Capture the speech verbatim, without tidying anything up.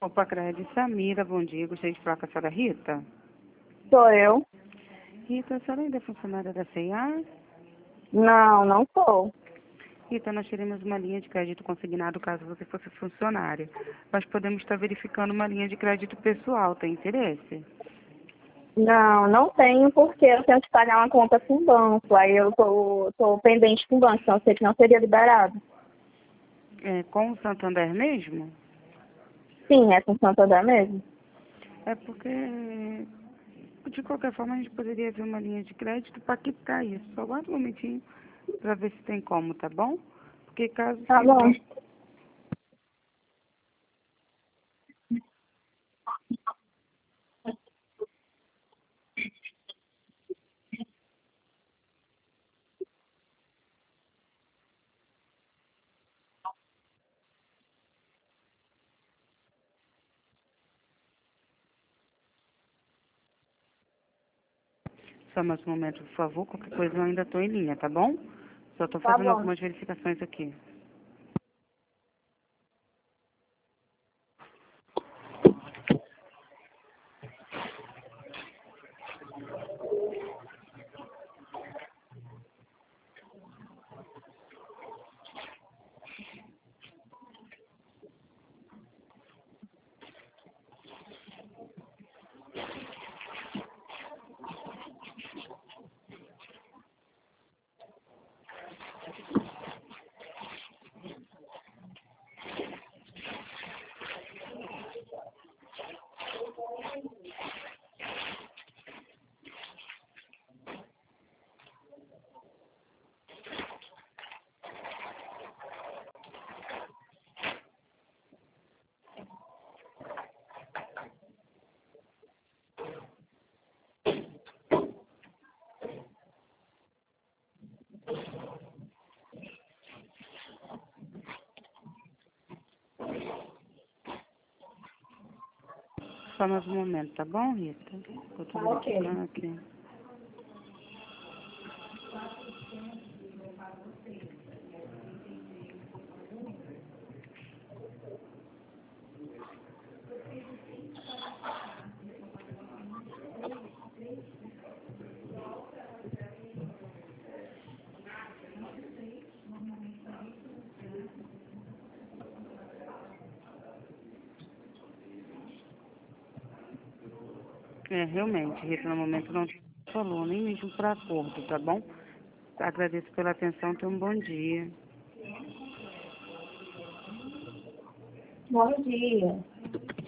Opa, Crédito, Samira, bom dia. Gostaria de falar com a senhora Rita. Sou eu? Rita, a senhora ainda é funcionária da C e A? Não, não sou. Rita, nós teremos uma linha de crédito consignado caso você fosse funcionária. Nós podemos estar verificando uma linha de crédito pessoal. Tem interesse? Não, não tenho porque eu tenho que pagar uma conta com o banco. Aí eu tô, tô pendente com o banco, então eu sei que não seria liberado. É, com o Santander mesmo? Sim, é com Santander mesmo. É porque, de qualquer forma, a gente poderia ver uma linha de crédito para quitar isso. Só aguarda um momentinho para ver se tem como, tá bom? Porque caso Tá se o bom. banco... Só mais um momento, por favor. Qualquer coisa eu ainda estou em linha, tá bom? Só estou Tá fazendo bom. algumas verificações aqui. Só mais um momento, tá bom, Rita? Eu Tá estou ok. verificando aqui. É, realmente, Rita, no momento não falou, nem mesmo para acordo, tá bom? Agradeço pela atenção, tenha um bom dia. Bom dia.